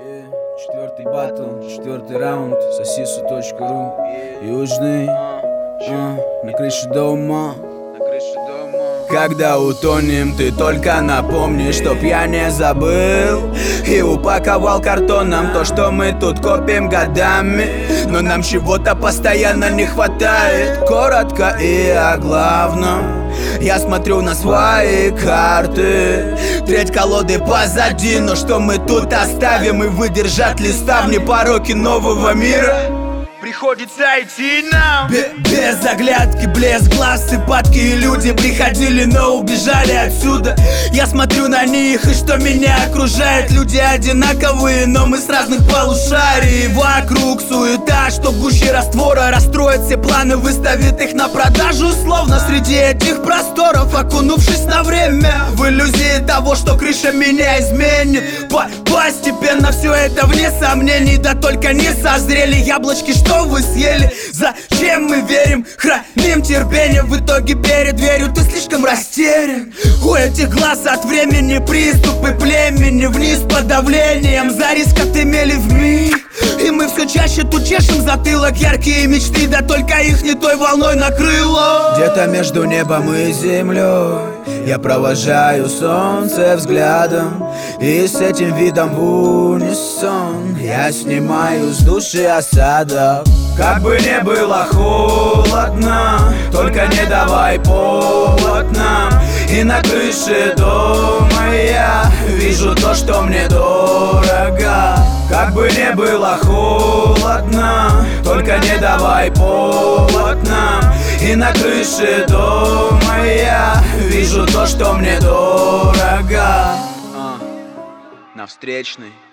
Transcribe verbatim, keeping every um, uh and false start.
Yeah. Четвертый батл, четвертый раунд, сосису точка ру. Южный, uh, на крыше дома. Когда утонем, ты только напомни, чтоб я не забыл. И упаковал картоном то, что мы тут копим годами. Но нам чего-то постоянно не хватает. Коротко и о главном. Я смотрю на свои карты. Треть колоды позади, но что мы тут оставим? И выдержать ли ставни пороки нового мира? Приходится идти нам без оглядки, блеск глаз, сыпаткие люди приходили, но убежали отсюда. Я смотрю на них, и что меня окружает. Люди одинаковые, но мы с разных полушарий. Вокруг суета, что в гуще раствора расстроит все планы, выставит их на продажу. Словно среди этих просторов, окунувшись на время в иллюзии того, что крыша меня изменит. По Постепенно все это вне сомнений, да только не созрели яблочки, что вы съели. Зачем мы верим, храним терпение? В итоге перед дверью ты слишком растерян. У этих глаз от времени приступы племени. Вниз под давлением за риск отымели вмиг. И мы все чаще тут чешем затылок. Яркие мечты, да только их не той волной накрыло. Где-то между небом и землей я провожаю солнце взглядом, и с этим видом в унисон я снимаю с души осадок. Как бы не было холодно, только не давай повод нам. И на крыше дома я вижу то, что мне дорого. Как бы не было холодно, только не давай повод нам. И на крыше дома я вижу то, что мне дорого. а, На встречной